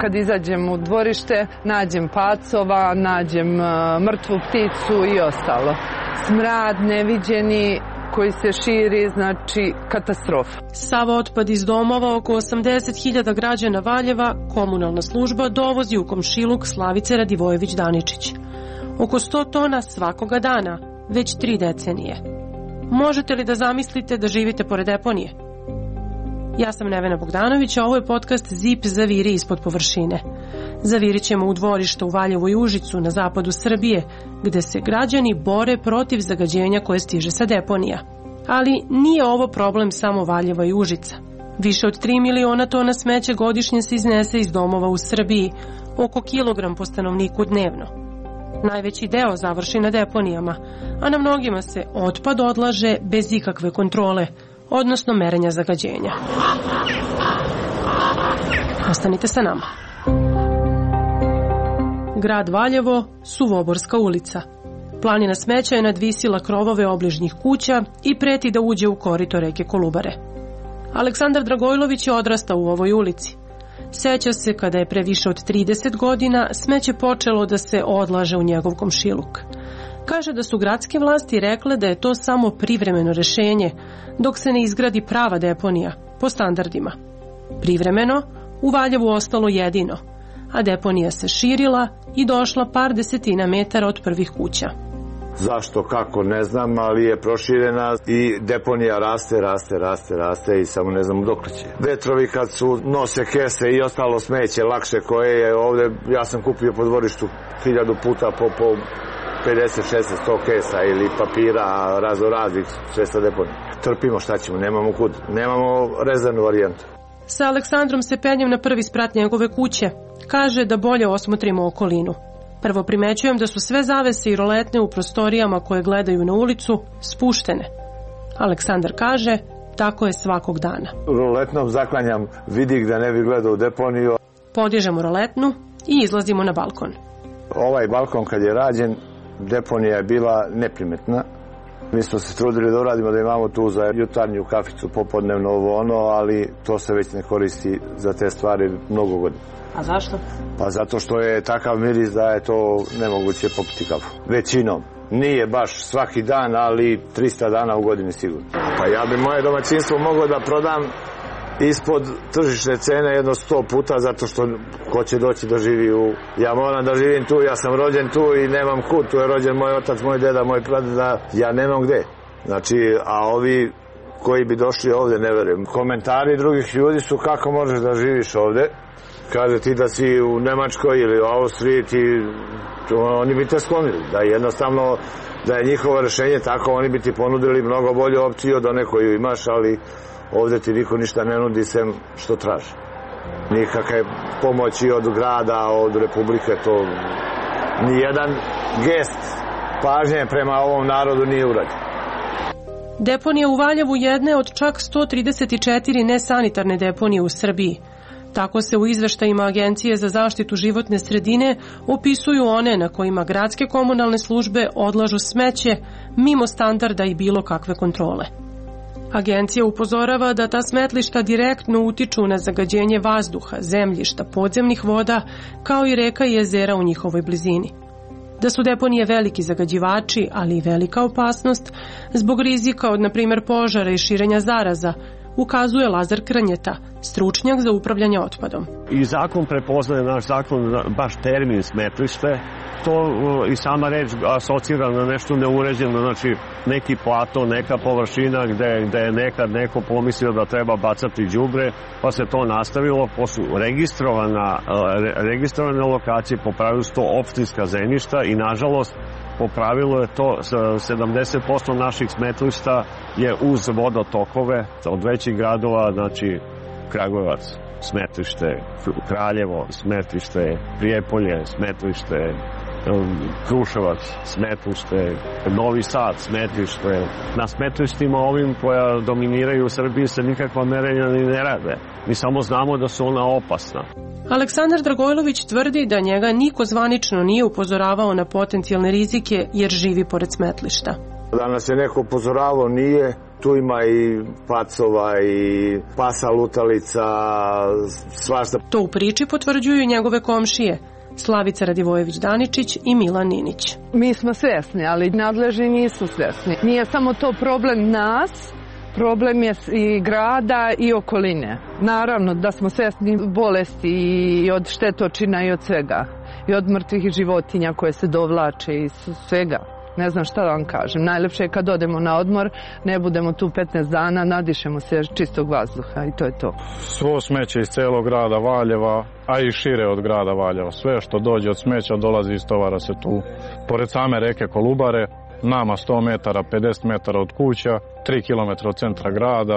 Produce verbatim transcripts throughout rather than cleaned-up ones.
kad izađem u dvorište, nađem pacova, nađem mrtvu pticu i ostalo. Smrad neviđeni koji se širi, znači katastrofa. Sav otpad iz domova oko osamdeset hiljada građana Valjeva komunalna služba dovozi u komšiluk Slavice Radivojević-Daničić. Oko sto tona svakoga dana, već tri decenije. Možete li da zamislite da živite pored deponije? Ja sam Nevena Bogdanović, a ovo je podcast Zip zaviri ispod površine. Zavirit ćemo u dvorište u Valjevu i Užicu na zapadu Srbije, gde se građani bore protiv zagađenja koje stiže sa deponija. Ali nije ovo problem samo Valjeva i Užica. Više od tri miliona tona smeća godišnje se iznese iz domova u Srbiji, oko kilogram po stanovniku dnevno. Najveći deo završi na deponijama, a na mnogima se otpad odlaže bez ikakve kontrole, odnosno merenja zagađenja. Ostanite sa nama. Grad Valjevo, Suvoborska ulica. Planina smeća je nadvisila krovove obližnjih kuća i preti da uđe u korito reke Kolubare. Aleksandar Dragojlović je odrastao u ovoj ulici. Seća se kada je pre više od trideset godina smeće počelo da se odlaže u njegov komšiluk. Kaže da su gradske vlasti rekle da je to samo privremeno rešenje, dok se ne izgradi prava deponija, po standardima. Privremeno, u Valjevu ostalo jedino, a deponija se širila i došla par desetina metara od prvih kuća. Zašto, kako, ne znam, ali je proširena i deponija raste, raste, raste, raste i samo ne znam dok će. Vetrovi kad su nose kese i ostalo smeće lakše koje je ovde, ja sam kupio po dvorištu hiljadu puta po, po pedeset, šezdeset, sto kesa ili papira razoraznih sve sa deponije. Trpimo, šta ćemo, nemamo kud, nemamo rezervnu varijantu. Sa Aleksandrom se penjem na prvi sprat njegove kuće. Kaže da bolje osmotrimo okolinu. Prvo primećujem da su sve zavese i roletne u prostorijama koje gledaju na ulicu spuštene. Aleksandar kaže, tako je svakog dana. Roletnom zaklanjam vidik da ne bi gledao u deponiju. Podižemo roletnu i izlazimo na balkon. Ovaj balkon kad je rađen, deponija je bila neprimetna. Mi smo se trudili da uradimo da imamo tu za jutarnju kaficu, popodnevno ovo ono, ali to se već ne koristi za te stvari mnogo godina. A zašto? Pa zato što je takav miris da je to nemoguće popiti kafu. Većinom. Nije baš svaki dan, ali trista dana u godini sigurno. Pa ja bi moje domaćinstvo mogao da prodam ispod tržišne cene jedno sto puta, zato što ko će doći da živi u... Ja moram da živim tu, ja sam rođen tu i nemam kud. Tu je rođen moj otac, moj deda, moj pradeda. Ja nemam gde. Znači, a ovi koji bi došli ovde, ne verujem. Komentari drugih ljudi su kako možeš da živiš ovde. Kaže ti da si u Nemačkoj ili u Austriji, ti, oni bi te sklonili. Da je jednostavno, da je njihovo rešenje tako, oni bi ti ponudili mnogo bolju opciju od one koju imaš, ali ovde ti niko ništa ne nudi sem što traži. Nikakve pomoći od grada, od republike, to nijedan gest pažnje prema ovom narodu nije urađen. Deponija u Valjevu jedne od čak sto trideset četiri nesanitarne deponije u Srbiji. Tako se u izveštajima Agencije za zaštitu životne sredine opisuju one na kojima gradske komunalne službe odlažu smeće mimo standarda i bilo kakve kontrole. Agencija upozorava da ta smetlišta direktno utiču na zagađenje vazduha, zemljišta, podzemnih voda, kao i reka i jezera u njihovoj blizini. Da su deponije veliki zagađivači, ali i velika opasnost, zbog rizika od, na primjer, požara i širenja zaraza, ukazuje Lazar Krnjeta, stručnjak za upravljanje otpadom. I zakon prepoznaje, naš zakon, baš termin smetlište, to i sama reč asocira na nešto neuređeno, znači neki plato, neka površina gde, gde je nekad neko pomislio da treba bacati đubre, pa se to nastavilo, pa su registrovana, registrovane lokacije, po pravilu su to opštinska zemljišta i nažalost po pravilu je to sedamdeset posto naših smetlišta je uz vodotokove od većih gradova, znači Kragujevac, smetlište, Kraljevo, smetlište, Prijepolje, smetlište, Kruševac, smetlište, Novi Sad, smetlište. Na smetlištima ovim koja dominiraju u Srbiji se nikakva merenja ni ne rade. Mi samo znamo da su ona opasna. Aleksandar Dragojlović tvrdi da njega niko zvanično nije upozoravao na potencijalne rizike jer živi pored smetlišta. Da nas je neko upozoravao nije, Tu ima i pacova i pasa lutalica, svašta. To u priči potvrđuju i njegove komšije, Slavica Radivojević-Daničić i Milan Ninić. Mi smo svjesni, ali nadležni nisu svjesni. Nije samo to problem nas, problem je i grada i okoline. Naravno da smo svjesni bolesti i od štetočina i od svega. I od mrtvih životinja koje se dovlače i svega. Ne znam šta da vam kažem. Najlepše je kad odemo na odmor, ne budemo tu petnaest dana, nadišemo se čistog vazduha i to je to. Svo smeće iz celog grada Valjeva, a i šire od grada Valjeva. Sve što dođe od smeća dolazi iz tovara se tu. Pored same reke Kolubare, nama sto metara, pedeset metara od kuća, tri kilometra od centra grada,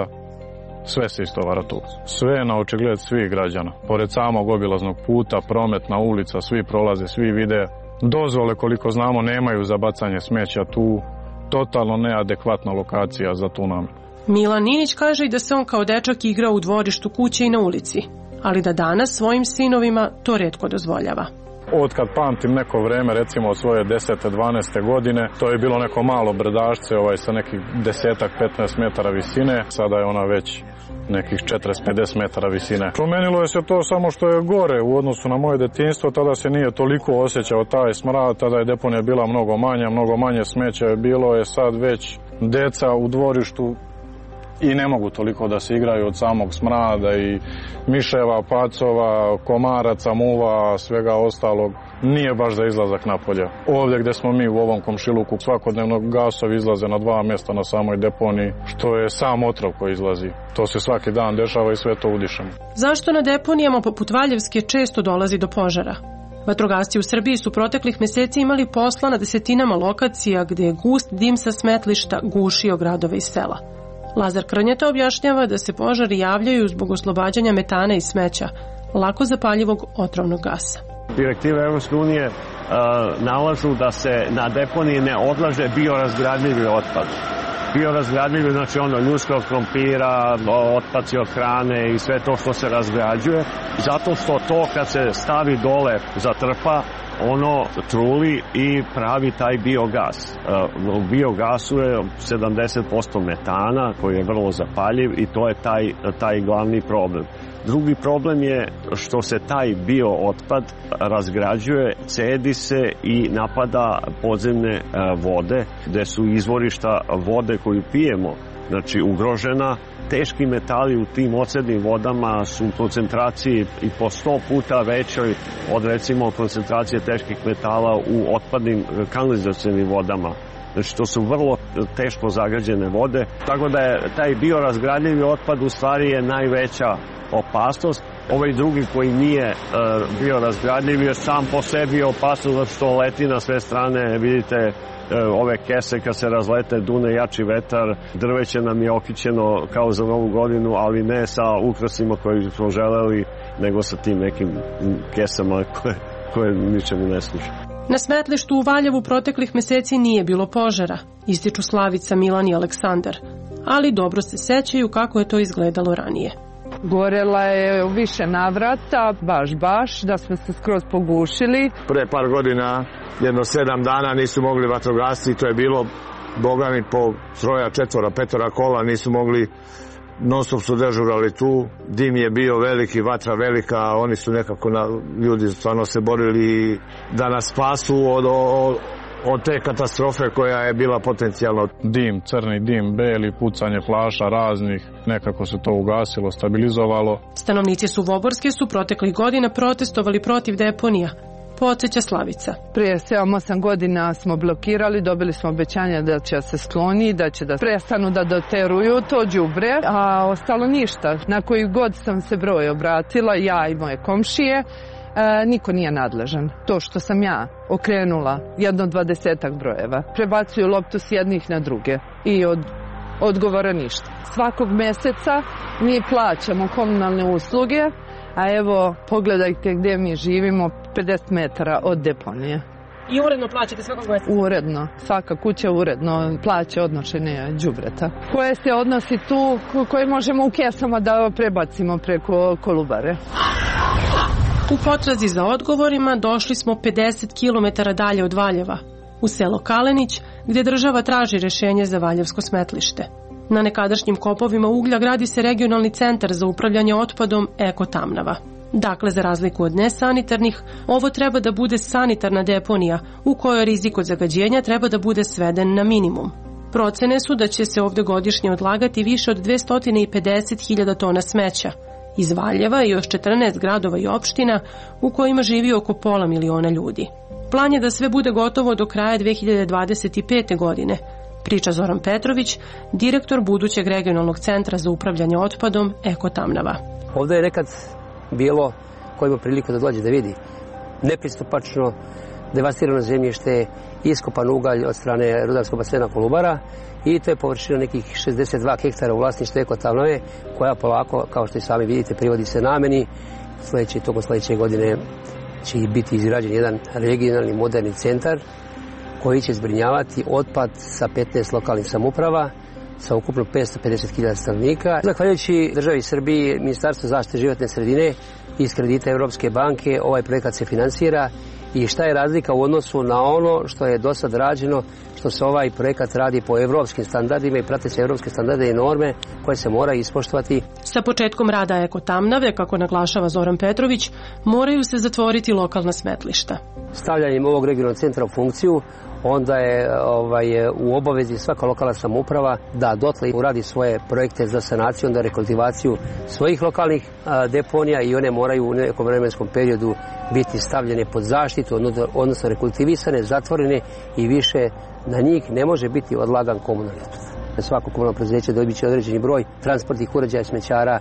sve se istovara tu. Sve je na očigled svih građana. Pored samog obilaznog puta, prometna ulica, svi prolaze, svi vide. Dozvole, koliko znamo, nemaju za bacanje smeća tu. Totalno neadekvatna lokacija za tu namenu. Milan Ninić kaže i da se on kao dečak igrao u dvorištu kuće i na ulici, ali da danas svojim sinovima to retko dozvoljava. Od kad pamtim neko vreme, recimo od svoje desete, dvanaeste godine, to je bilo neko malo brdašce ovaj, sa nekih desetak, petnaest metara visine. Sada je ona već nekih četrdeset do pedeset metara visine. Promenilo je se to samo što je gore u odnosu na moje detinjstvo, tada se nije toliko osjećao taj smrad, tada je deponija bila mnogo manja, mnogo manje smeća je bilo, je sad već deca u dvorištu i ne mogu toliko da se igraju od samog smrada i miševa, pacova, komaraca, muva, svega ostalog. Nije baš za izlazak napolje. Ovdje gdje smo mi u ovom komšiluku, svakodnevno gasovi izlaze na dva mjesta na samoj deponiji, što je sam otrov koji izlazi. To se svaki dan dešava i sve to udišemo. Zašto na deponijama poput Valjevske često dolazi do požara? Vatrogasci u Srbiji su proteklih mjeseci imali posla na desetinama lokacija gdje je gust dim sa smetlišta gušio gradove i sela. Lazar Krnjeta objašnjava da se požari javljaju zbog oslobađanja metana i smeća, lako zapaljivog otrovnog gasa. Direktive Evropske unije uh, nalažu da se na deponiji ne odlaže biorazgradljivi otpad. Biorazgradljivi, znači ono ljudskog krompira, otpaci od hrane i sve to što se razgrađuje, zato što to kad se stavi dole zatrpa, ono truli i pravi taj biogas. U biogasu je sedamdeset posto metana koji je vrlo zapaljiv i to je taj, taj glavni problem. Drugi problem je što se taj bio otpad razgrađuje, cedi se i napada podzemne vode, gde su izvorišta vode koju pijemo, znači ugrožena. Teški metali u tim ocednim vodama su u koncentraciji i po sto puta većoj od recimo koncentracije teških metala u otpadnim kanalizacionim vodama. Znači to su vrlo teško zagađene vode, tako da je taj biorazgradljivi otpad u stvari je najveća opasnost. Ovaj drugi koji nije uh, biorazgradljiv je sam po sebi opasnost zato što leti na sve strane, vidite ove kese kad se razlete, dune jači vetar, drveće nam je okićeno kao za Novu godinu, ali ne sa ukrasima koje smo želeli, nego sa tim nekim kesama koje, koje ničemu ne služe. Na smetlištu u Valjevu proteklih meseci nije bilo požara, ističu Slavica, Milan i Aleksandar, ali dobro se sećaju kako je to izgledalo ranije. Gorela je u više navrata, baš baš, da smo se skroz pogušili. Pre par godina, jedno sedam dana nisu mogli vatrogasci, to je bilo, boga mi, po troja, četvora, petora kola, nisu mogli, non stop su dežurali tu, dim je bio veliki, vatra velika, oni su nekako, na, ljudi stvarno se borili da nas spasu od, od, od te katastrofe koja je bila potencijalno. Dim, crni dim, beli, pucanje flaša raznih, nekako se to ugasilo, stabilizovalo. Stanovnici Suvoborske su proteklih godina protestovali protiv deponija, podsjeća Slavica. Prije sedam osam godina smo blokirali, dobili smo obećanja da će se skloni, da će da prestanu da doteruju to đubre, a ostalo ništa. Na koji god sam se broj obratila, ja i moje komšije, E, niko nije nadležan. To što sam ja okrenula jedno dvadesetak brojeva, prebacuju loptu s jednih na druge i od odgovora ništa. Svakog meseca mi plaćamo komunalne usluge, a evo pogledajte gdje mi živimo, pedeset metara od deponije. I uredno plaćate svakog meseca? Uredno. Svaka kuća uredno plaća odnošenje đubreta. Koje se odnosi tu, koje možemo u kesama da prebacimo preko Kolubare. U potrazi za odgovorima došli smo pedeset kilometara dalje od Valjeva, u selo Kalenić, gdje država traži rješenje za valjevsko smetlište. Na nekadašnjim kopovima uglja gradi se regionalni centar za upravljanje otpadom Eko Tamnava. Dakle, za razliku od nesanitarnih, ovo treba da bude sanitarna deponija u kojoj rizik od zagađenja treba da bude sveden na minimum. Procene su da će se ovde godišnje odlagati više od dvesta pedeset hiljada tona smeća iz Valjeva i još četrnaest gradova i opština u kojima živi oko pola miliona ljudi. Plan je da sve bude gotovo do kraja dve hiljade dvadeset pete. godine, priča Zoran Petrović, direktor budućeg regionalnog centra za upravljanje otpadom Eko Tamnava. Ovde je nekad bilo, ko ima priliku da dođe da vidi, nepristupačno, devastirano zemljište, iskopan ugalj od strane rudarskog basena Kolubara i to je površina nekih šezdeset dva hektara u vlasništvu Eko Tamnave, koja polako, kao što i sami vidite, privodi se nameni. Sledeće, tokom sledeće godine će biti izgrađen jedan regionalni moderni centar koji će zbrinjavati otpad sa petnaest lokalnih samouprava sa ukupno petsto pedeset hiljada stanovnika. Zahvaljujući državi Srbiji, Ministarstvo zaštite životne sredine iz kredita Evropske banke, ovaj projekat se finansira. I šta je razlika u odnosu na ono što je do sad rađeno, što se ovaj projekat radi po evropskim standardima i prate se evropske standarde i norme koje se moraju ispoštovati. Sa početkom rada Eko Tamnave, kako naglašava Zoran Petrović, moraju se zatvoriti lokalna smetlišta. Stavljanjem ovog regionalnog centra u funkciju, onda je ovaj, u obavezi svaka lokalna samouprava da dotle uradi svoje projekte za sanaciju, onda rekultivaciju svojih lokalnih a, deponija i one moraju u nekom vremenskom periodu biti stavljene pod zaštitu, odnosno rekultivisane, zatvorene i više na njih ne može biti odlagan komunalni otpad. Svako komunalno preduzeće dobit će određeni broj transportnih uređaja, smećara,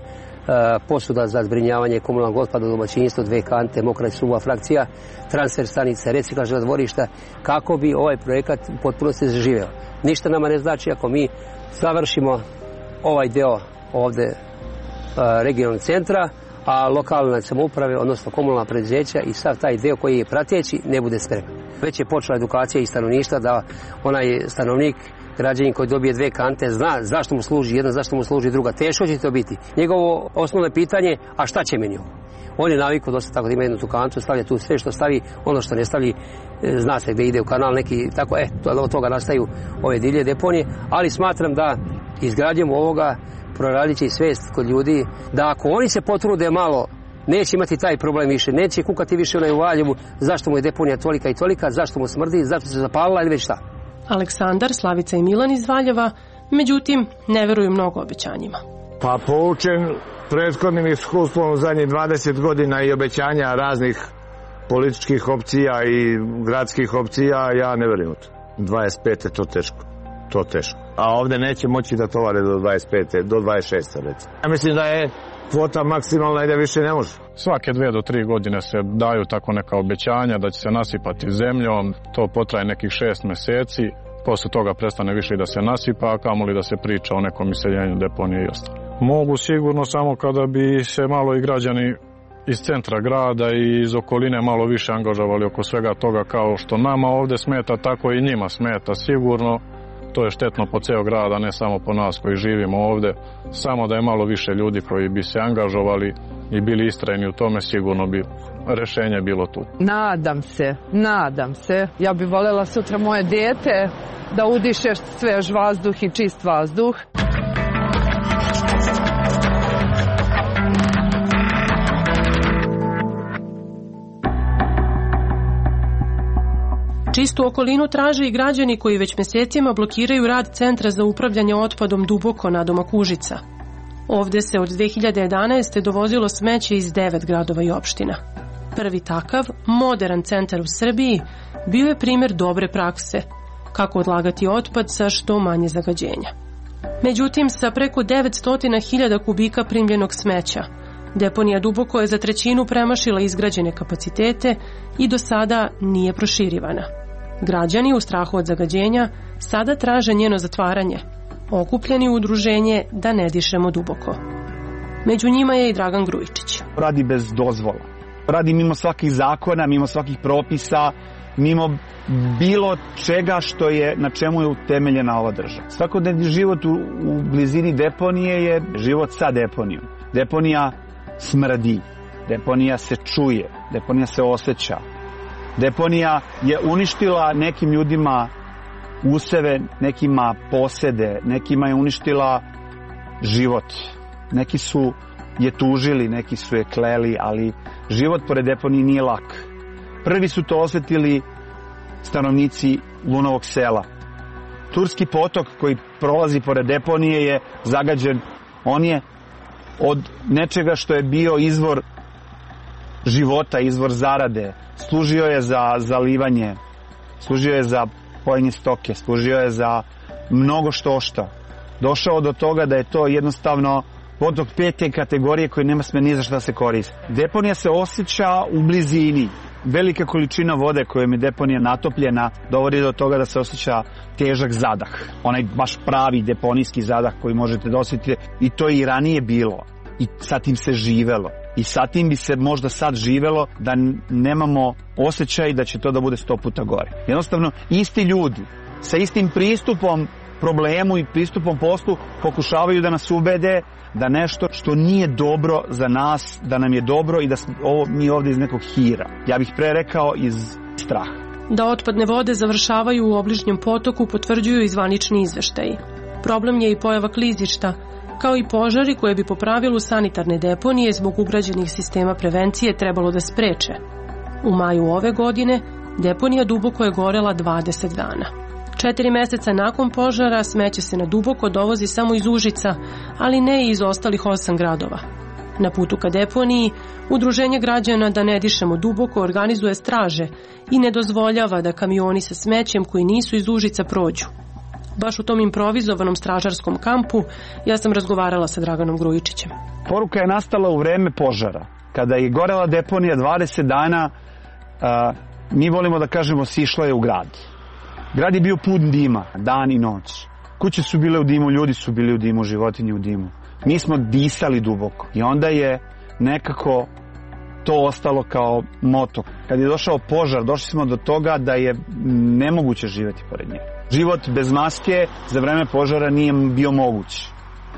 posuda za zbrinjavanje komunalnog otpada u domaćinstvu, dve kante, mokra i suva frakcija, transfer stanice, reciklažna dvorišta, kako bi ovaj projekat u potpunosti zaživeo. Ništa nama ne znači ako mi završimo ovaj deo ovde regionalnog centra, a lokalne samouprave, odnosno komunalna preduzeća i sav taj deo koji je prateći ne bude spreman. Već je počela edukacija i stanovništva da onaj stanovnik, građanin koji dobije dve kante, zna zašto mu služi jedna, zašto mu služi druga. Teško će to biti. Njegovo osnovno pitanje, a šta će meni ovo? On je navikao dosta tako da ima jednu tu kantu, stavlja tu sve što stavi, ono što ne stavi, zna se gde ide u kanal neki, tako, e, od toga nastaju ove divlje deponije, ali smatram da izgradnjom ovoga proradit će i svest kod ljudi, da ako oni se potrude malo, neće imati taj problem više, neće kukati više onaj u Valjevu, zašto mu je deponija tolika i tolika, zašto mu smrdi, zašto se zapalila ili već šta. Aleksandar, Slavica i Milan iz Valjeva, međutim, ne veruju mnogo obećanjima. Pa poučen prethodnim iskustvom u zadnjih dvadeset godina i obećanja raznih političkih opcija i gradskih opcija, ja ne verujem u to. dvadeset pete to teško, to teško. A ovde neće moći da tovare do dvadeset pete, do dvadeset šeste recimo. Ja mislim da je kvota maksimalna i da više ne može. Svake dve do tri godine se daju tako neka obećanja da će se nasipati zemljom, to potraje nekih šest meseci, posle toga prestane više da se nasipa, a kamoli da se priča o nekom iseljenju deponije i ostalo. Mogu sigurno samo kada bi se malo i građani iz centra grada i iz okoline malo više angažovali oko svega toga, kao što nama ovde smeta, tako i njima smeta sigurno. To je štetno po ceo grad, a ne samo po nas koji živimo ovde. Samo da je malo više ljudi koji bi se angažovali i bili istrajni u tome, sigurno bi rešenje bilo tu. Nadam se, nadam se. Ja bih voljela sutra moje dete da udiše svež vazduh i čist vazduh. Čistu okolinu traže i građani koji već mesecima blokiraju rad Centra za upravljanje otpadom Duboko nadomak Užica. Ovde se od dve hiljade jedanaeste. dovozilo smeće iz devet gradova i opština. Prvi takav, modern centar u Srbiji, bio je primer dobre prakse, kako odlagati otpad sa što manje zagađenja. Međutim, sa preko devetsto hiljada kubika primljenog smeća, deponija Duboko je za trećinu premašila izgrađene kapacitete i do sada nije proširivana. Građani u strahu od zagađenja sada traže njeno zatvaranje, okupljeni u udruženje Da ne dišemo duboko. Među njima je i Dragan Grujičić. Radi bez dozvola. Radi mimo svakih zakona, mimo svakih propisa, mimo bilo čega što je, na čemu je utemeljena ova država. Svakodnevni život u, u blizini deponije je život sa deponijom. Deponija smrdi, deponija se čuje, deponija se osjeća. Deponija je uništila nekim ljudima useve, nekima posede, nekima je uništila život. Neki su je tužili, neki su je kleli, ali život pored deponije nije lak. Prvi su to osjetili stanovnici Lunovog sela. Turski potok koji prolazi pored deponije je zagađen. On je od nečega što je bio izvor života, izvor zarade. Služio je za zalivanje, služio je za pojenje stoke, služio je za mnogo što šta. Došao do toga da je to jednostavno potok pete kategorije koji nema sme ni za šta se koristi. Deponija se osjeća u blizini. Velika količina vode kojom je deponija natopljena dovodi do toga da se osjeća težak zadah. Onaj baš pravi deponijski zadah koji možete da osjetite. I to je i ranije bilo. I sa tim se živelo. I sa tim bi se možda sad živelo da nemamo osjećaj da će to da bude sto puta gore. Jednostavno, isti ljudi sa istim pristupom problemu i pristupom poslu pokušavaju da nas ubede da nešto što nije dobro za nas, da nam je dobro i da smo ovo, mi ovdje iz nekog hira. Ja bih pre rekao iz straha. Da otpadne vode završavaju u obližnjem potoku potvrđuju i zvanični izveštaji. Problem je i pojava klizišta, kao i požari koje bi po pravilu sanitarne deponije zbog ugrađenih sistema prevencije trebalo da spreče. U maju ove godine deponija Duboko je gorela dvadeset dana. Četiri meseca nakon požara smeće se na Duboko dovozi samo iz Užica, ali ne i iz ostalih osam gradova. Na putu ka deponiji, Udruženje građana Da ne dišemo duboko organizuje straže i ne dozvoljava da kamioni sa smećem koji nisu iz Užica prođu. Baš u tom improvizovanom stražarskom kampu ja sam razgovarala sa Draganom Grujičićem. Poruka je nastala u vreme požara. Kada je gorela deponija dvadeset dana, a, mi volimo da kažemo sišla je u grad. Grad je bio pun dima, dan i noć. Kuće su bile u dimu, ljudi su bili u dimu, životinje u dimu. Mi smo disali duboko i onda je nekako to ostalo kao moto. Kad je došao požar, došli smo do toga da je nemoguće živjeti pored nje. Život bez maske za vreme požara nije bio moguć.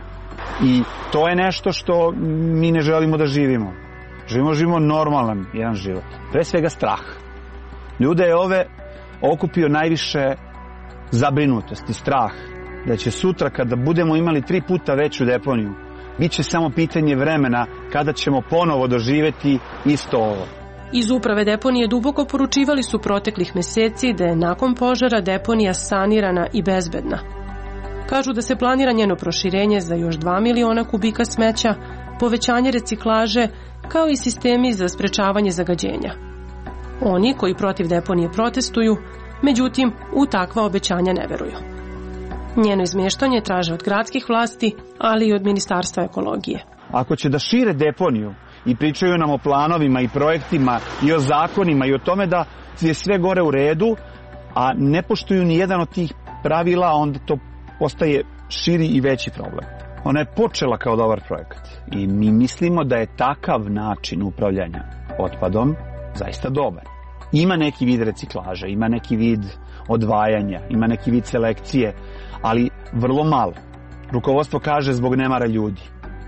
I to je nešto što mi ne želimo da živimo. Živimo, živimo normalan jedan život. Pre svega strah. Ljude je ove okupio najviše zabrinutost i strah da će sutra kada budemo imali tri puta veću deponiju, bit će samo pitanje vremena kada ćemo ponovo doživjeti isto ovo. Iz uprave deponije Duboko poručivali su proteklih meseci da je nakon požara deponija sanirana i bezbedna. Kažu da se planira njeno proširenje za još dva miliona kubika smeća, povećanje reciklaže, kao i sistemi za sprečavanje zagađenja. Oni koji protiv deponije protestuju, međutim, u takva obećanja ne veruju. Njeno izmještanje traže od gradskih vlasti, ali i od Ministarstva ekologije. Ako će da šire deponiju i pričaju nam o planovima i projektima i o zakonima i o tome da je sve gore u redu, a ne poštuju ni jedan od tih pravila, onda to postaje širi i veći problem. Ona je počela kao dobar projekat i mi mislimo da je takav način upravljanja otpadom zaista dobar. Ima neki vid reciklaže, ima neki vid odvajanja, ima neki vid selekcije, ali vrlo malo. Rukovodstvo kaže zbog nemara ljudi.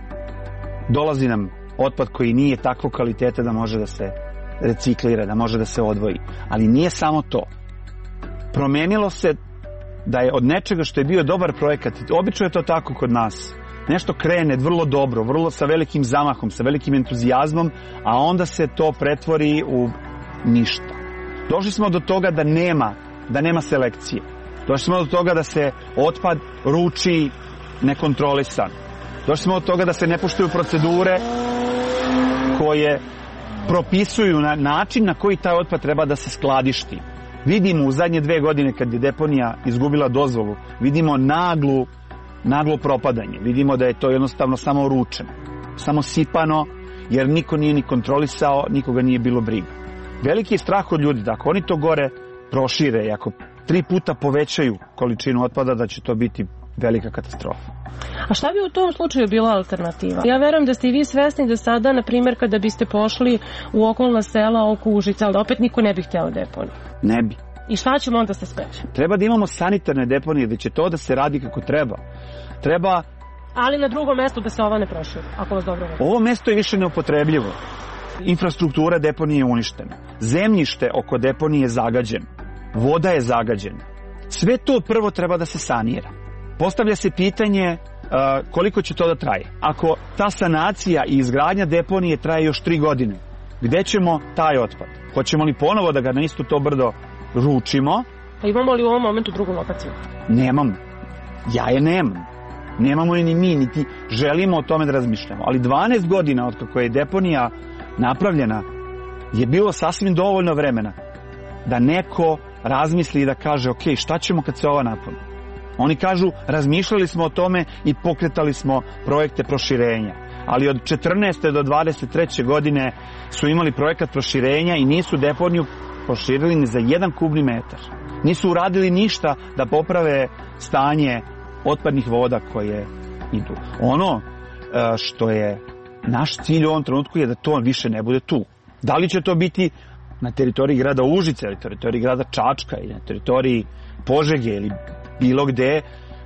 Dolazi nam otpad koji nije takvog kvaliteta da može da se reciklira, da može da se odvoji. Ali nije samo to. Promenilo se da je od nečega što je bio dobar projekat, obično je to tako kod nas, nešto krene vrlo dobro, vrlo sa velikim zamahom, sa velikim entuzijazmom, a onda se to pretvori u ništa. Došli smo do toga da nema, da nema selekcije. Došli smo do toga da se otpad ruči nekontrolisan. Došli smo do toga da se ne poštuju procedure koje propisuju na način na koji taj otpad treba da se skladišti. Vidimo u zadnje dve godine kad je deponija izgubila dozvolu, vidimo naglu, naglo propadanje. Vidimo da je to jednostavno samo ručeno, samo sipano, jer niko nije ni kontrolisao, nikoga nije bilo briga. Veliki je strah od ljudi da ako oni to gore prošire i ako tri puta povećaju količinu otpada, da će to biti velika katastrofa. A šta bi u tom slučaju bila alternativa? Ja verujem da ste i vi svesni da sada, na primjer, kada biste pošli u okolna sela oko Užica, ali opet niko ne bi hteo deponiju. Ne bi. I šta ćemo onda sa smećem? Treba da imamo sanitarne deponije, da će to da se radi kako treba. Treba... Ali na drugom mestu da se ova ne proširi, ako vas dobro već. Ovo mesto je više neupotrebljivo. Infrastruktura deponije je uništena. Zemljište oko deponije je zagađeno. Voda je zagađena. Sve to prvo treba da se sanira. Postavlja se pitanje uh, koliko će to da traje. Ako ta sanacija i izgradnja deponije traje još tri godine, gde ćemo taj otpad? Hoćemo li ponovo da ga na isto to brdo ručimo? A imamo li u ovom momentu drugu lokaciju? Nemamo. Ja je nemam. Nemamo je ni mi, niti želimo o tome da razmišljamo. Ali dvanaest godina od kako je deponija napravljena je bilo sasvim dovoljno vremena da neko razmisli i da kaže ok, šta ćemo kad se ova napuni? Oni kažu, razmišljali smo o tome i pokretali smo projekte proširenja. Ali od četrnaeste do dvadeset treće godine su imali projekat proširenja i nisu deponiju proširili ni za jedan kubni metar. Nisu uradili ništa da poprave stanje otpadnih voda koje idu. Ono što je naš cilj u ovom trenutku je da to više ne bude tu. Da li će to biti na teritoriji grada Užice, ili teritoriji grada Čačka, ili na teritoriji Požege, ili bilo gde,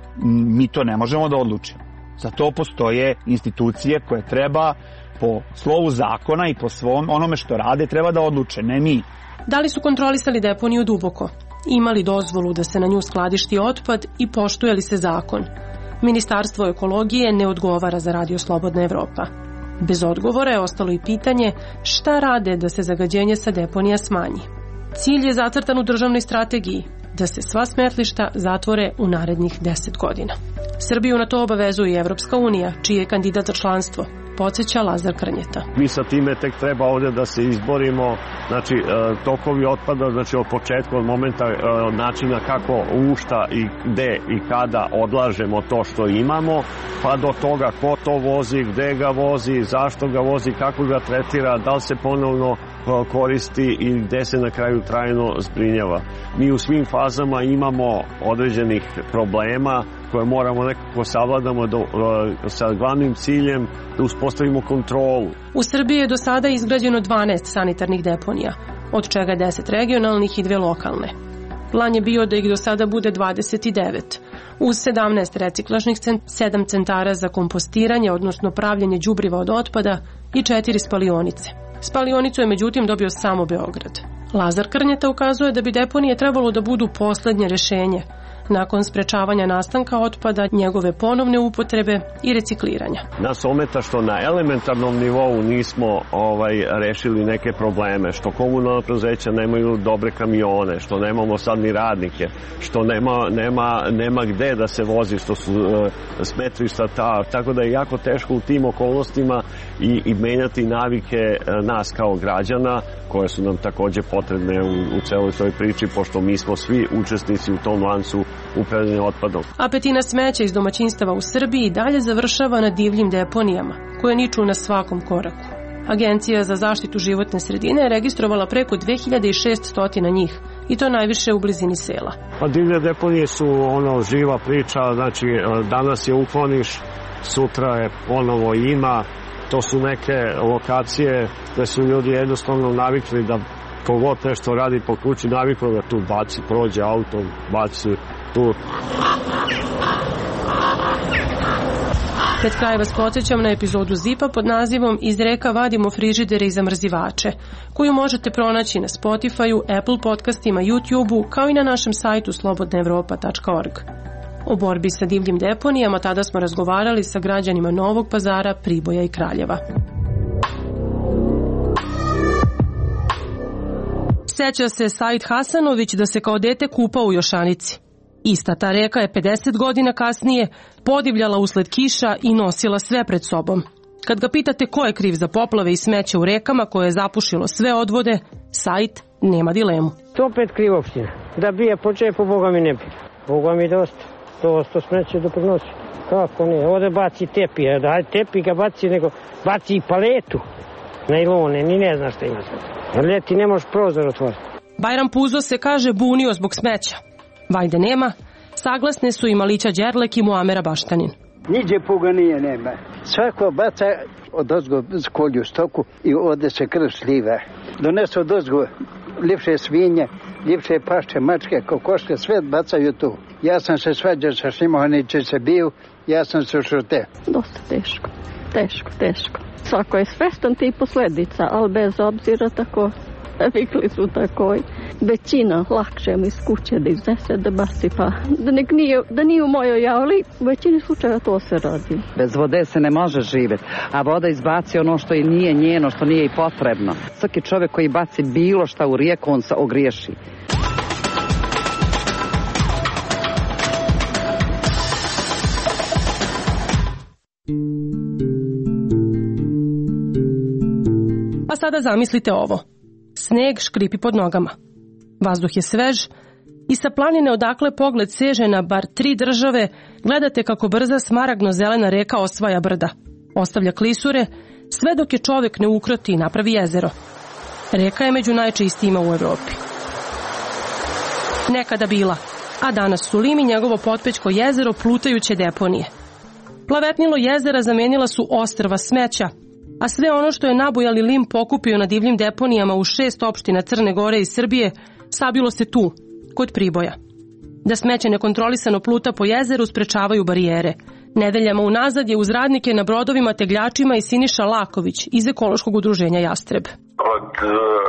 mi to ne možemo da odlučimo. Za to postoje institucije koje treba po slovu zakona i po svom onome što rade treba da odluče, ne mi. Da li su kontrolisali deponiju duboko? Imali dozvolu da se na nju skladišti otpad i poštuje li se zakon? Ministarstvo ekologije ne odgovara za Radio Slobodna Evropa. Bez odgovora je ostalo i pitanje šta rade da se zagađenje sa deponija smanji. Cilj je zacrtan u državnoj strategiji, da se sva smetlišta zatvore u narednih deset godina. Srbiju na to obavezuje i Evropska unija, čiji je kandidat za članstvo, podsjeća Lazar Krnjeta. Mi sa time tek treba ovdje da se izborimo, znači tokovi otpada, znači od početka, od momenta, od načina kako, u šta i gde i kada odlažemo to što imamo, pa do toga ko to vozi, gde ga vozi, zašto ga vozi, kako ga tretira, da li se ponovno koristi i gde se na kraju trajno zbrinjava. Mi u svim fazama imamo određenih problema koje moramo nekako savladamo do, sa glavnim ciljem da uspostavimo kontrolu. U Srbiji je do sada izgrađeno dvanaest sanitarnih deponija, od čega deset regionalnih i dve lokalne. Plan je bio da ih do sada bude dvadeset devet, uz sedamnaest reciklažnih, sedam centara za kompostiranje, odnosno pravljenje đubriva od otpada i četiri spalionice. Spalionicu je međutim dobio samo Beograd. Lazar Krnjeta ukazuje da bi deponije trebalo da budu poslednje rešenje, nakon sprečavanja nastanka otpada, njegove ponovne upotrebe i recikliranja. Nas ometa što na elementarnom nivou nismo ovaj, rešili neke probleme, što komunalna preduzeća nemaju dobre kamione, što nemamo sad ni radnike, što nema, nema, nema gde da se vozi, što su uh, smetrišta ta, tako da je jako teško u tim okolnostima i, i menjati navike uh, nas kao građana, koje su nam takođe potrebne u, u celoj toj priči, pošto mi smo svi učesnici u tom lancu upravljanja otpadom. A petina smeća iz domaćinstava u Srbiji dalje završava na divljim deponijama, koje niču na svakom koraku. Agencija za zaštitu životne sredine je registrovala preko dve hiljade šessto njih, i to najviše u blizini sela. Pa divlje deponije su ono živa priča, znači danas je ukloniš, sutra je ponovo ima. To su neke lokacije gde su ljudi jednostavno navikli da kogod nešto radi po kući, naviklo da tu baci, prođe auto, baci tu. Pred kraj vas podsjećam na epizodu Zipa pod nazivom Iz reka vadimo frižidere i zamrzivače, koju možete pronaći na Spotify-u, Apple podcastima, YouTube-u, kao i na našem sajtu slobodna evropa tačka org. O borbi sa divljim deponijama tada smo razgovarali sa građanima Novog Pazara, Priboja i Kraljeva. Seća se Said Hasanović da se kao dete kupao u Jošanici. Ista ta reka je pedeset godina kasnije podivljala usled kiša i nosila sve pred sobom. Kad ga pitate ko je kriv za poplave i smeće u rekama koje je zapušilo sve odvode, Said nema dilemu. To opet kriv opština. Da bi je počepo, Boga mi ne bi. Boga mi dosta. To smeće doprinosi. Kako ne? Ovdje baci tepi. Daj tepi ga baci, nego baci i paletu. Najlone, ni ne znaš šta ima sad. Ljeti ne možeš prozor otvoriti. Bajram Puzo se kaže bunio zbog smeća. Vajde nema, saglasne su i Malića Đerlek i Muamera Baštanin. Niđe puga nije nema. Svako baca od ozgo kolju stoku i ode se krv sliva. Donesu od ozgo ljepše svinje, ljepše pašče, mačke, kokoške, sve bacaju tu. Ja sam se svađao sa Šimohaniće se bio, ja sam se ušute. Dosta teško, teško, teško. Svako je svestan tih posledica, ali bez obzira tako, vikli su tako. većina lakše mi iz kuće da iznese, da baci, pa da, nek nije, da nije u mojoj javli, u većini slučaja to se radi. Bez vode se ne može živjeti, a voda izbaci ono što i nije njeno, što nije i potrebno. Svaki čovjek koji baci bilo šta u rijeku, on se ogriješi. A sada zamislite ovo. Sneg škripi pod nogama. Vazduh je svež i sa planine odakle pogled seže na bar tri države gledate kako brza smaragno-zelena reka osvaja brda. Ostavlja klisure, sve dok je čovjek ne ukroti i napravi jezero. Reka je među najčistijima u Evropi. Nekada bila, a danas su Lim i njegovo potpećko jezero plutajuće deponije. Plavetnilo jezera zamenila su ostrva smeća, a sve ono što je nabujali Lim pokupio na divljim deponijama u šest opština Crne Gore i Srbije, sabilo se tu, kod Priboja. Da smeće nekontrolisano pluta po jezeru sprečavaju barijere. Nedeljama unazad je uz radnike na brodovima tegljačima i Siniša Laković iz ekološkog udruženja Jastreb. Od uh,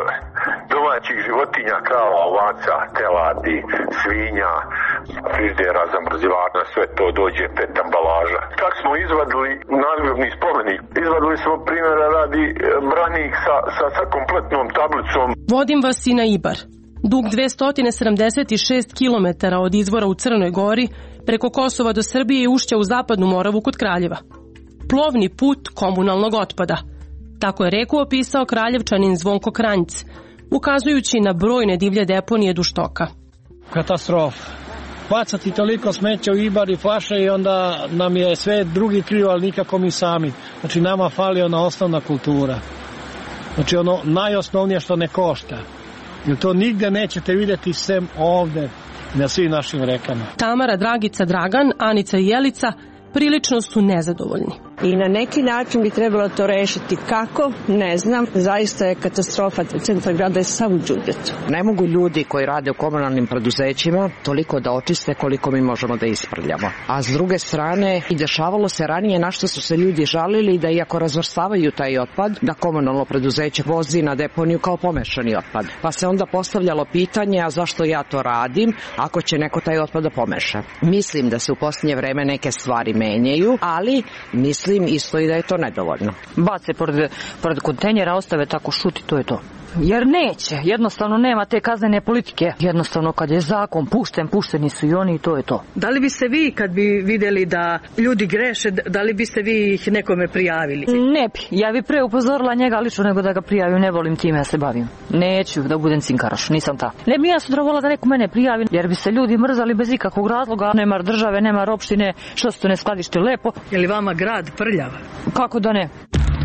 domaćih životinja, krava, ovaca, teladi, svinja, frižidera, zamrzivana, sve to dođe pet ambalaža. Tako smo izvadili nadgrobni spomenik. Izvadili smo primjera radi branik sa, sa, sa kompletnom tablicom. Vodim vas i na Ibar. Dug dvesta sedamdeset šest kilometara od izvora u Crnoj Gori, preko Kosova do Srbije i ušća u zapadnu Moravu kod Kraljeva. Plovni put komunalnog otpada. Tako je reku opisao Kraljevčanin Zvonko Kranjc, ukazujući na brojne divlje deponije duž toka. Katastrofa. Bacati toliko smeća u Ibar i flaše i onda nam je sve drugi krivo, ali nikako mi sami. Znači nama fali ona osnovna kultura. Znači ono najosnovnije što ne košta. Jer to nigde nećete vidjeti sem ovde na svim našim rekama. Tamara, Dragica, Dragan, Anica i Jelica prilično su nezadovoljni. I na neki način bi trebalo to rešiti. Kako? Ne znam. Zaista je katastrofa. Centar grada je sav u đuđetu. Ne mogu ljudi koji rade u komunalnim preduzećima toliko da očiste koliko mi možemo da isprljamo. A s druge strane, i dešavalo se ranije na što su se ljudi žalili da iako razvrstavaju taj otpad, da komunalno preduzeće vozi na deponiju kao pomešani otpad. Pa se onda postavljalo pitanje, a zašto ja to radim ako će neko taj otpad da pomeša. Mislim da se u posljednje vreme neke stvari menjaju, ali mislim Mislim isto i da je to nedovoljno. Bace pored, pored kontejnera, ostave tako šuti, to je to. Jer neće, jednostavno nema te kaznene politike. Jednostavno kad je zakon pušten, pušteni su i oni i to je to. Da li biste vi kad bi vidjeli da ljudi greše, da li biste vi ih nekome prijavili? Ne bi, ja bi pre upozorila njega lično nego da ga prijavim, ne volim time ja se bavim. Neću da budem cinkaraš, nisam ta. Ne bi ja sutra volila da neko mene prijavi, jer bi se ljudi mrzali bez ikakvog razloga. Nema države, nema opštine, što se to ne skladište lepo. Je li vama grad prljav? Kako da ne?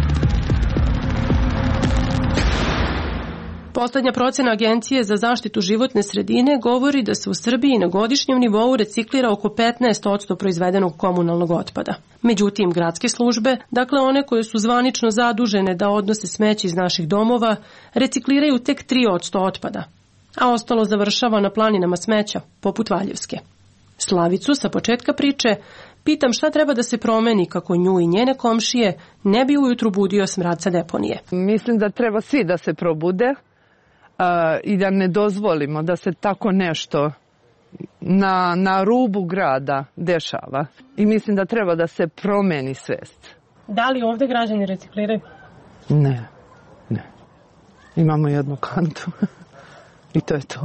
Poslednja procena Agencije za zaštitu životne sredine govori da se u Srbiji na godišnjem nivou reciklira oko petnaest posto proizvedenog komunalnog otpada. Međutim, gradske službe, dakle one koje su zvanično zadužene da odnose smeće iz naših domova, recikliraju tek tri posto otpada, a ostalo završava na planinama smeća, poput Valjevske. Slavicu sa početka priče pitam šta treba da se promeni kako nju i njene komšije ne bi ujutru budio smrad sa deponije. Mislim da treba svi da se probude uh, i da ne dozvolimo da se tako nešto na, na rubu grada dešava. I mislim da treba da se promeni svest. Da li ovde građani recikliraju? Ne, ne. Imamo jednu kantu i to je to.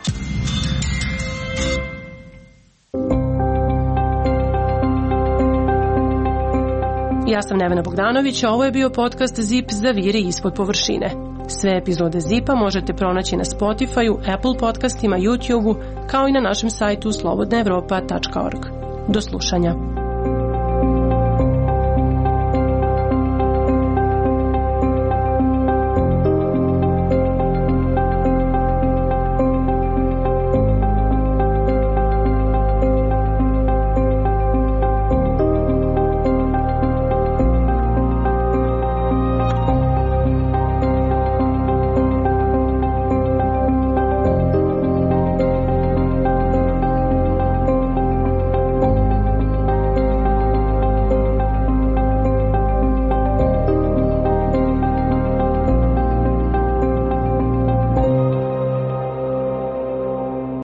Ja sam Nevena Bogdanović, a ovo je bio podcast Zip Zaviri ispod površine. Sve epizode Zipa možete pronaći na Spotify-u, Apple podcastima, YouTube-u, kao i na našem sajtu slobodna evropa tačka org. Do slušanja.